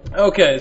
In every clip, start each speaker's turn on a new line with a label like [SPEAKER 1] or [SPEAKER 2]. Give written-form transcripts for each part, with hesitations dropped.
[SPEAKER 1] Okay,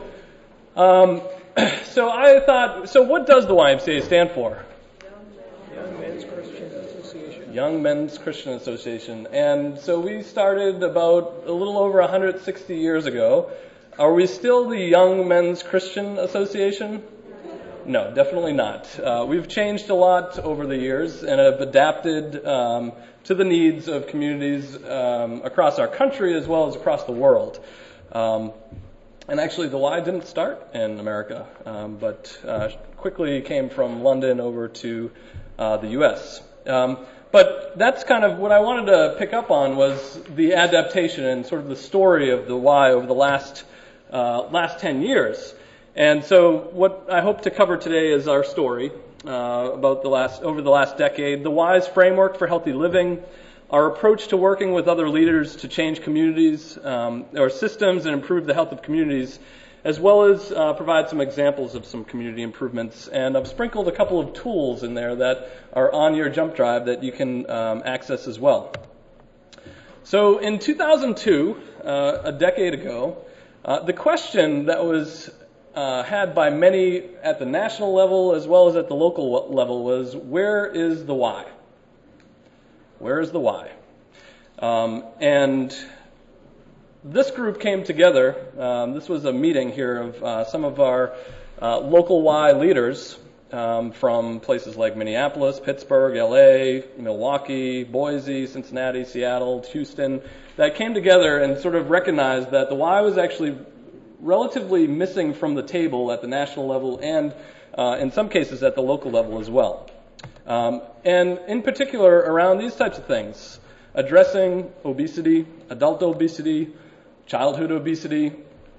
[SPEAKER 1] so I thought, so what does the YMCA stand for?
[SPEAKER 2] Young Men's Christian Association.
[SPEAKER 1] Young Men's Christian Association. And so we started about a little over 160 years ago. Are we still the Young Men's Christian Association? No, definitely not. We've changed a lot over the years and have adapted to the needs of communities across our country as well as across the world. And actually, the Y didn't start in America, but quickly came from London over to the U.S. But that's kind of what I wanted to pick up on was the adaptation and sort of the story of the Y over the last 10 years. And so what I hope to cover today is our story about over the last decade, the Y's framework for healthy living, our approach to working with other leaders to change communities or systems and improve the health of communities, as well as provide some examples of some community improvements. And I've sprinkled a couple of tools in there that are on your jump drive that you can access as well. So in 2002, a decade ago, the question that was had by many at the national level as well as at the local level was, where is the Y? Where is the Y? And this group came together. This was a meeting here of some of our local Y leaders from places like Minneapolis, Pittsburgh, LA, Milwaukee, Boise, Cincinnati, Seattle, Houston, that came together and sort of recognized that the Y was actually relatively missing from the table at the national level and in some cases at the local level as well. And in particular around these types of things, addressing obesity, adult obesity, childhood obesity,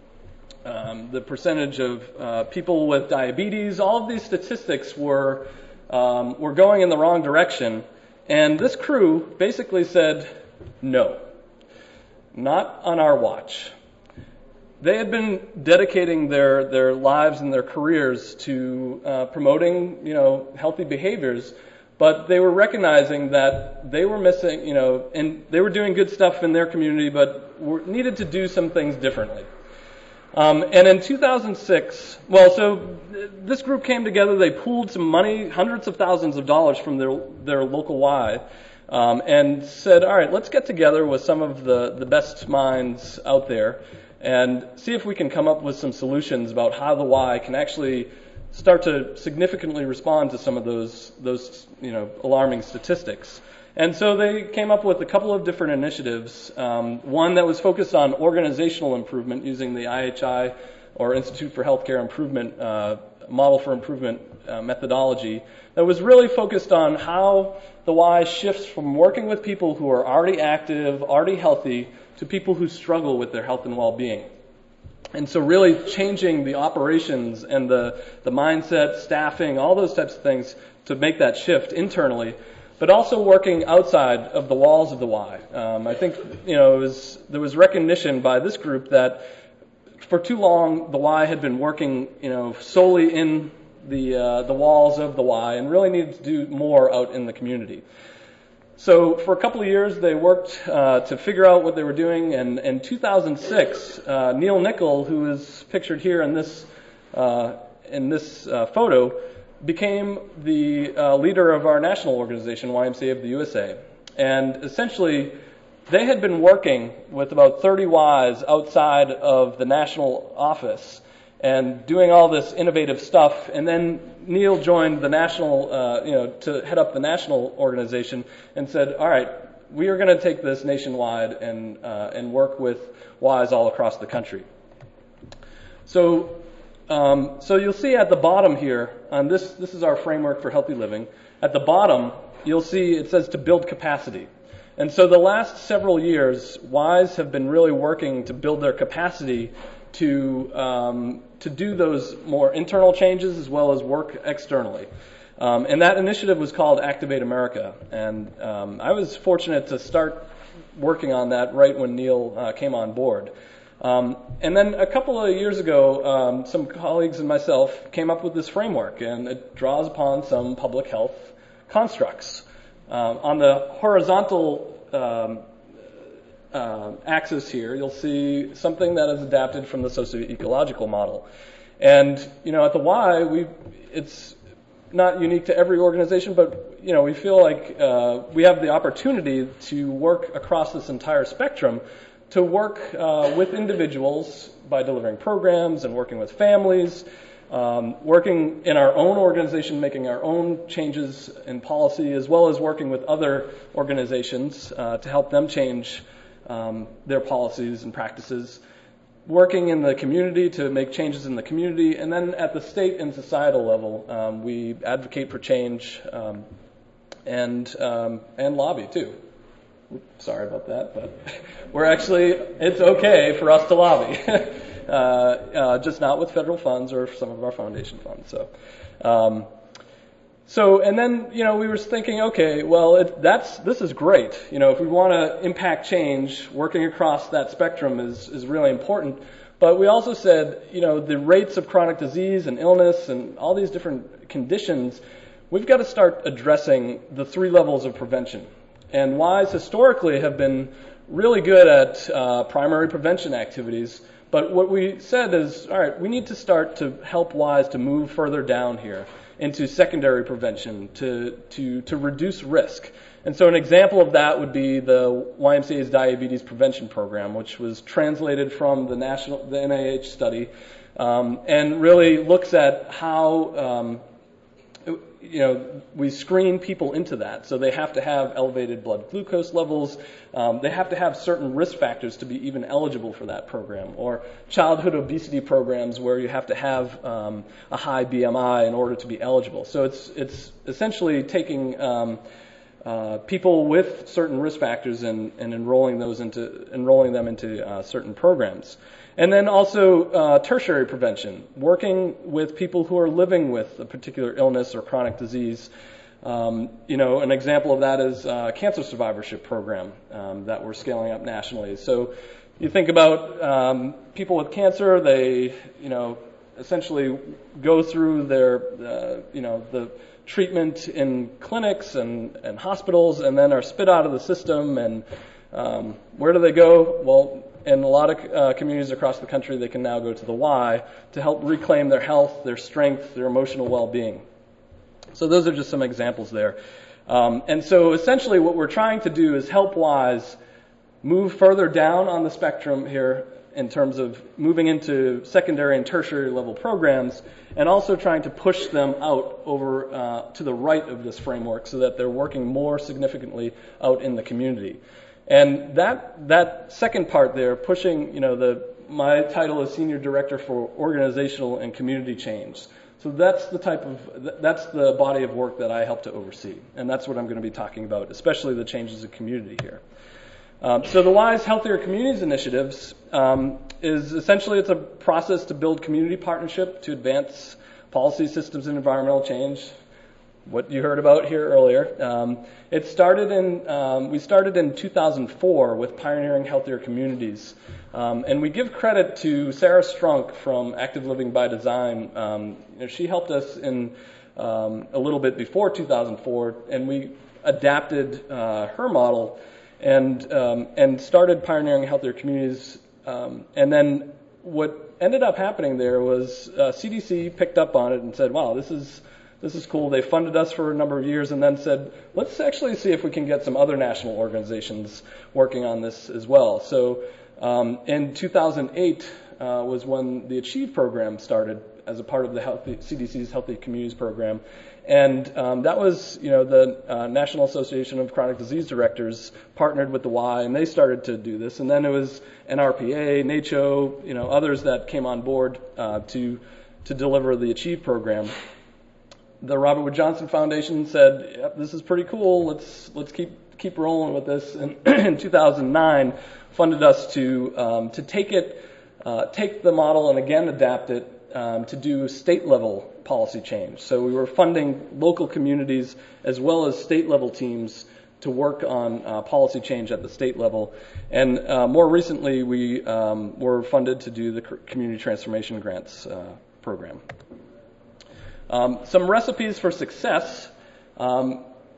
[SPEAKER 1] the percentage of people with diabetes, all of these statistics were going in the wrong direction. And this crew basically said, no, not on our watch. They had been dedicating their lives and their careers to promoting, healthy behaviors, but they were recognizing that they were missing, and they were doing good stuff in their community, but needed to do some things differently. And in 2006, so this group came together. They pooled some money, hundreds of thousands of dollars from their local Y, and said, all right, let's get together with some of the best minds out there and see if we can come up with some solutions about how the Y can actually start to significantly respond to some of those alarming statistics. And so they came up with a couple of different initiatives. One that was focused on organizational improvement using the IHI, or Institute for Healthcare Improvement, Model for Improvement methodology, that was really focused on how the Y shifts from working with people who are already active, already healthy, to people who struggle with their health and well-being. And so really changing the operations and the mindset, staffing, all those types of things to make that shift internally, but also working outside of the walls of the Y. I think there was recognition by this group that for too long the Y had been working solely in the walls of the Y and really needed to do more out in the community. So for a couple of years, they worked to figure out what they were doing. And in 2006, Neil Nickel, who is pictured here in this photo, became the leader of our national organization, YMCA of the USA. And essentially, they had been working with about 30 Ys outside of the national office and doing all this innovative stuff. And then Neil joined the national, to head up the national organization and said, all right, we are going to take this nationwide and work with Ys all across the country. So you'll see at the bottom here, this is our framework for healthy living. At the bottom, you'll see it says to build capacity. And so the last several years, Ys have been really working to build their capacity to do those more internal changes as well as work externally. And that initiative was called Activate America. And I was fortunate to start working on that right when Neil came on board. And then a couple of years ago, some colleagues and myself came up with this framework, and it draws upon some public health constructs. On the horizontal axis here, you'll see something that is adapted from the socio-ecological model. And, at the Y, it's not unique to every organization, but, we feel like we have the opportunity to work across this entire spectrum, to work with individuals by delivering programs and working with families, working in our own organization, making our own changes in policy, as well as working with other organizations to help them change their policies and practices, working in the community to make changes in the community, and then at the state and societal level, we advocate for change and lobby too. Sorry about that, but it's okay for us to lobby, just not with federal funds or some of our foundation funds. And then, we were thinking, okay, well, this is great. If we want to impact change, working across that spectrum is really important. But we also said, the rates of chronic disease and illness and all these different conditions, we've got to start addressing the 3 levels of prevention. And Ys historically have been really good at primary prevention activities. But what we said is, all right, we need to start to help Ys to move further down here into secondary prevention to reduce risk. And so an example of that would be the YMCA's Diabetes Prevention Program, which was translated from the NIH study, and really looks at how we screen people into that. So they have to have elevated blood glucose levels. They have to have certain risk factors to be even eligible for that program. Or childhood obesity programs where you have to have a high BMI in order to be eligible. So it's essentially taking people with certain risk factors and enrolling them into certain programs. And then also tertiary prevention, working with people who are living with a particular illness or chronic disease. An example of that is a cancer survivorship program that we're scaling up nationally. So you think about people with cancer, they, essentially go through their, the treatment in clinics and hospitals, and then are spit out of the system. And where do they go? Well, in a lot of communities across the country, they can now go to the Y to help reclaim their health, their strength, their emotional well-being. So those are just some examples there. And so essentially what we're trying to do is help Ys move further down on the spectrum here in terms of moving into secondary and tertiary level programs, and also trying to push them out over to the right of this framework so that they're working more significantly out in the community. And that second part there, pushing, my title is Senior Director for Organizational and Community Change. So that's the body of work that I help to oversee. And that's what I'm going to be talking about, especially the changes in community here. So the Ys Healthier Communities Initiatives is essentially, it's a process to build community partnership to advance policy, systems, and environmental change. What you heard about here earlier. We started in 2004 with Pioneering Healthier Communities. And we give credit to Sarah Strunk from Active Living by Design. She helped us in a little bit before 2004, and we adapted her model and started Pioneering Healthier Communities. And then what ended up happening there was CDC picked up on it and said, wow, this is cool. They funded us for a number of years and then said, let's actually see if we can get some other national organizations working on this as well. So in 2008 was when the ACHIEVE program started as a part of the CDC's Healthy Communities program. And that was, the National Association of Chronic Disease Directors partnered with the Y, and they started to do this. And then it was NRPA, NACCHO, others that came on board to deliver the ACHIEVE program. The Robert Wood Johnson Foundation said, yep, this is pretty cool. Let's keep rolling with this. And in 2009, funded us to take the model and again adapt it to do state level policy change. So we were funding local communities as well as state level teams to work on policy change at the state level. And more recently, we were funded to do the Community Transformation Grants program. Some recipes for success.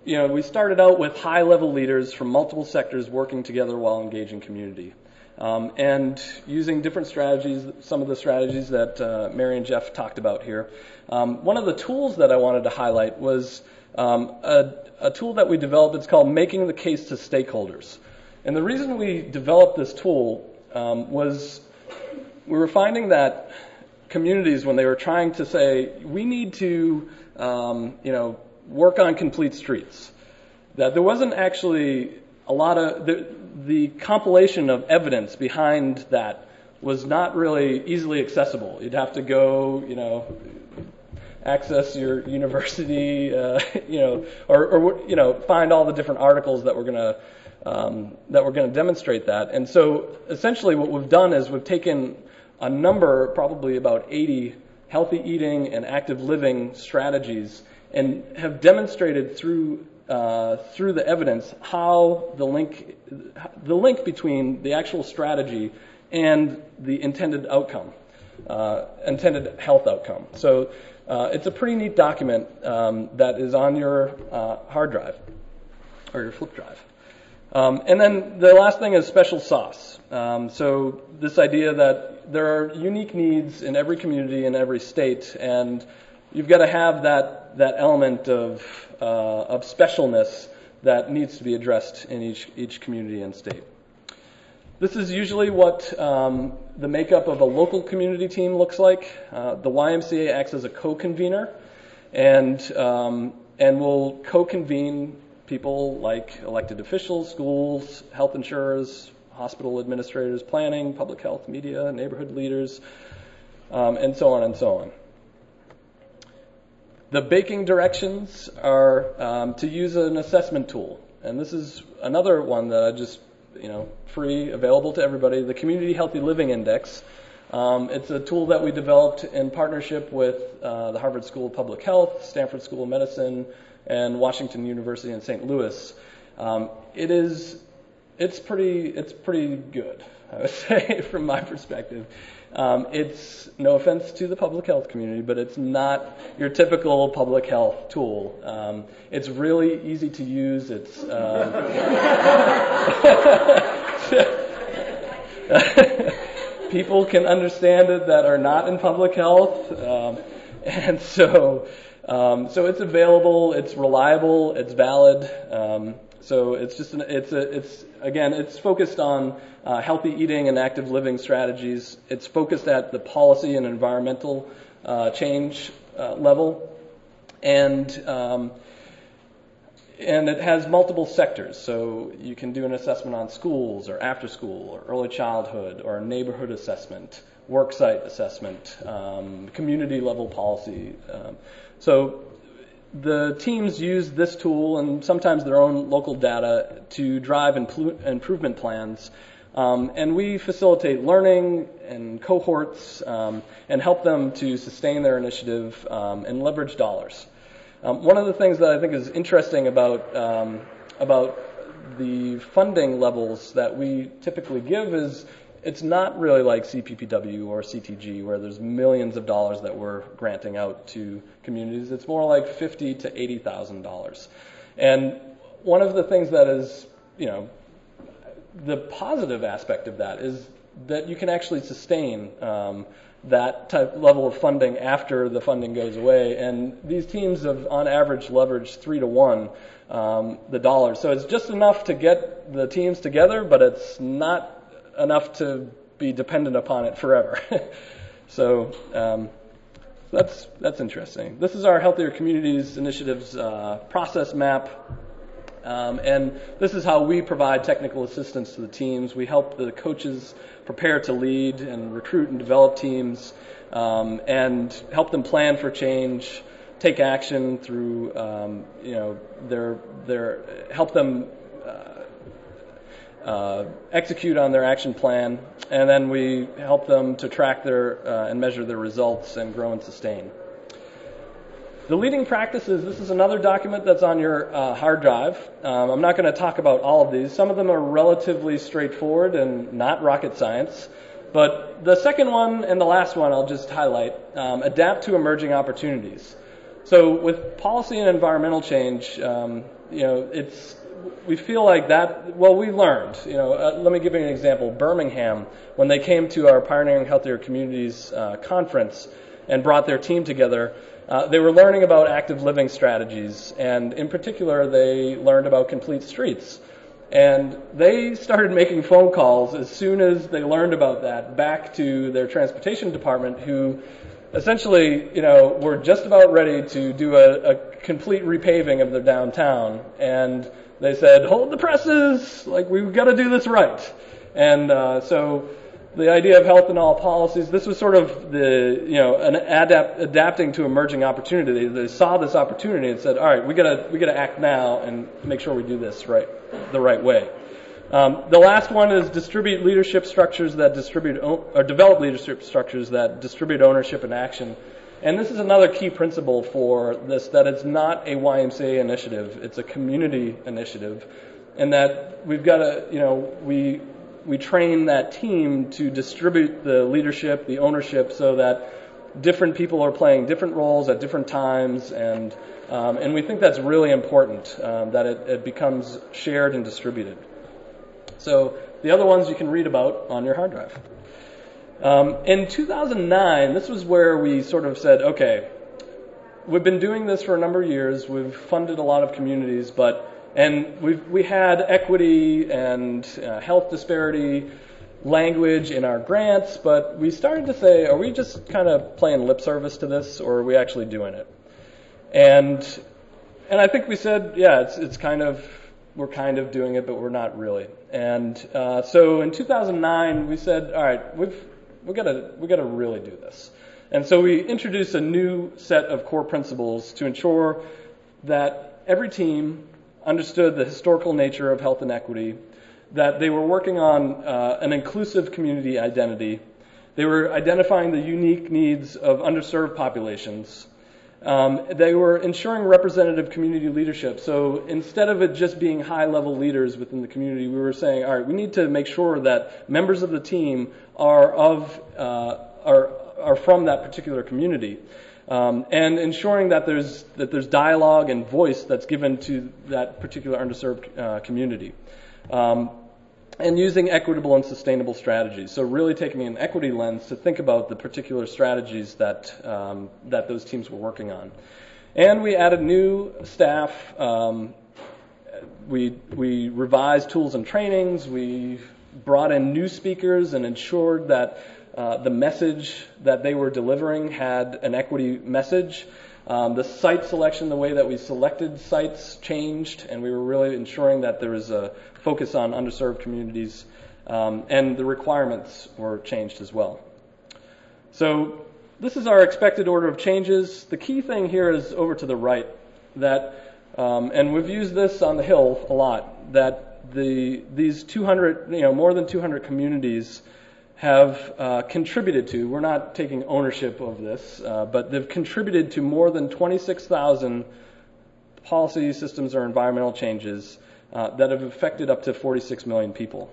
[SPEAKER 1] we started out with high-level leaders from multiple sectors working together while engaging community. And using different strategies, some of the strategies that Mary and Jeff talked about here. One of the tools that I wanted to highlight was a tool that we developed. It's called Making the Case to Stakeholders. And the reason we developed this tool was we were finding that communities, when they were trying to say, we need to work on complete streets, that there wasn't actually a lot of the compilation of evidence behind that was not really easily accessible. You'd have to go, access your university, or find all the different articles that were going to demonstrate that. And so essentially what we've done is we've taken a number, probably about 80 healthy eating and active living strategies, and have demonstrated through the evidence how the link between the actual strategy and the intended outcome, intended health outcome. So it's a pretty neat document that is on your hard drive or your flip drive. And then the last thing is special sauce. So this idea that there are unique needs in every community in every state, and you've got to have that element of specialness that needs to be addressed in each community and state. This is usually what the makeup of a local community team looks like. The YMCA acts as a co-convener, and will co-convene people like elected officials, schools, health insurers, hospital administrators, planning, public health, media, neighborhood leaders, and so on and so on. The baking directions are to use an assessment tool. And this is another one that I just, free, available to everybody, the Community Healthy Living Index. It's a tool that we developed in partnership with the Harvard School of Public Health, Stanford School of Medicine, and Washington University in St. Louis. It's pretty good, I would say, from my perspective. It's, no offense to the public health community, but it's not your typical public health tool. It's really easy to use. It's people can understand it that are not in public health, and so it's available. It's reliable. It's valid. So it's just it's focused on healthy eating and active living strategies. It's focused at the policy and environmental change level, and it has multiple sectors. So you can do an assessment on schools or after school or early childhood or neighborhood assessment, worksite assessment, community level policy. So the teams use this tool and sometimes their own local data to drive improvement plans. And we facilitate learning and cohorts and help them to sustain their initiative and leverage dollars. One of the things that I think is interesting about the funding levels that we typically give is it's not really like CPPW or CTG where there's millions of dollars that we're granting out to communities. It's more like $50,000 to $80,000. And one of the things that is, the positive aspect of that is that you can actually sustain that type level of funding after the funding goes away. And these teams have, on average, leveraged 3 to 1 the dollars. So it's just enough to get the teams together, but it's not enough to be dependent upon it forever. So that's interesting. This is our Healthier Communities Initiatives process map. And this is how we provide technical assistance to the teams. We help the coaches prepare to lead and recruit and develop teams, and help them plan for change, take action through, help them execute on their action plan, and then we help them to track and measure their results and grow and sustain. The leading practices, this is another document that's on your hard drive. I'm not going to talk about all of these. Some of them are relatively straightforward and not rocket science. But the second one and the last one I'll just highlight, adapt to emerging opportunities. So with policy and environmental change, we feel like that. Well, we learned. Let me give you an example. Birmingham, when they came to our Pioneering Healthier Communities conference and brought their team together, they were learning about active living strategies, and in particular, they learned about complete streets. And they started making phone calls as soon as they learned about that back to their transportation department, who essentially, were just about ready to do a complete repaving of their downtown. And they said, hold the presses, we've got to do this right. And so the idea of health in all policies, this was sort of adapting to emerging opportunity. They saw this opportunity and said, all right, we gotta act now and make sure we do this the right way. The last one is develop leadership structures that distribute ownership and action. And this is another key principle for this, that it's not a YMCA initiative, it's a community initiative. And that we've got to, we train that team to distribute the leadership, the ownership, so that different people are playing different roles at different times, and we think that's really important, that it becomes shared and distributed. So the other ones you can read about on your hard drive. In 2009, this was where we sort of said, okay, we've been doing this for a number of years. We've funded a lot of communities, and we had equity and health disparity language in our grants, but we started to say, are we just kind of playing lip service to this, or are we actually doing it? And I think we said, yeah, we're kind of doing it, but we're not really. And so in 2009, we said, all right, we got to really do this. And so we introduced a new set of core principles to ensure that every team understood the historical nature of health and equity, that they were working on an inclusive community identity. They were identifying the unique needs of underserved populations. They were ensuring representative community leadership. So instead of it just being high-level leaders within the community, we were saying, all right, we need to make sure that members of the team are from that particular community, and ensuring that there's dialogue and voice that's given to that particular underserved community. And using equitable and sustainable strategies. So really taking an equity lens to think about the particular strategies that those teams were working on. And we added new staff. We revised tools and trainings. We brought in new speakers and ensured that the message that they were delivering had an equity message. The site selection, the way that we selected sites changed, and we were really ensuring that there was a focus on underserved communities, and the requirements were changed as well. So this is our expected order of changes. The key thing here is over to the right, that, and we've used this on the Hill a lot, that these 200, more than 200 communities have contributed to, we're not taking ownership of this, but they've contributed to more than 26,000 policy systems or environmental changes that have affected up to 46 million people.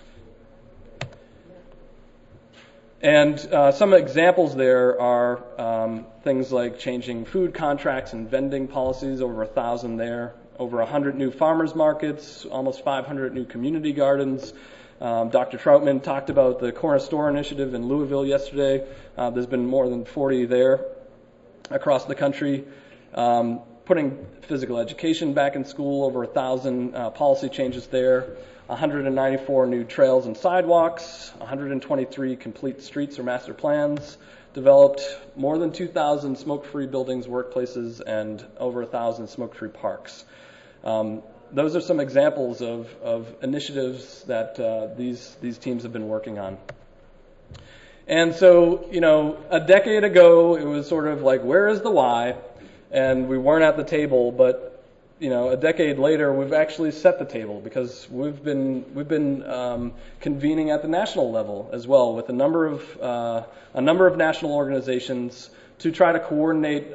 [SPEAKER 1] And some examples there are things like changing food contracts and vending policies, over 1,000 there, over 100 new farmers markets, almost 500 new community gardens. Dr. Troutman talked about the Corner Store initiative in Louisville yesterday. There's been more than 40 there across the country. Putting physical education back in school, over 1,000 policy changes there. 194 new trails and sidewalks, 123 complete streets or master plans developed, more than 2,000 smoke-free buildings, workplaces, and over 1,000 smoke-free parks. Those are some examples of initiatives that these teams have been working on. And so, a decade ago, it was sort of like, where is the why? And we weren't at the table, but a decade later, we've actually set the table, because we've been convening at the national level as well with a number of national organizations to try to coordinate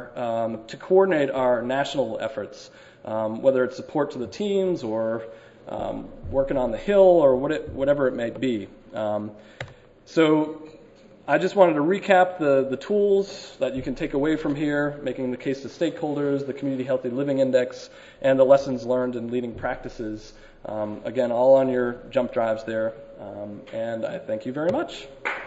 [SPEAKER 1] our national efforts, whether it's support to the teams or working on the Hill or whatever it may be. So I just wanted to recap the tools that you can take away from here, making the case to stakeholders, the Community Healthy Living Index, and the lessons learned in leading practices. Again, all on your jump drives there. And I thank you very much.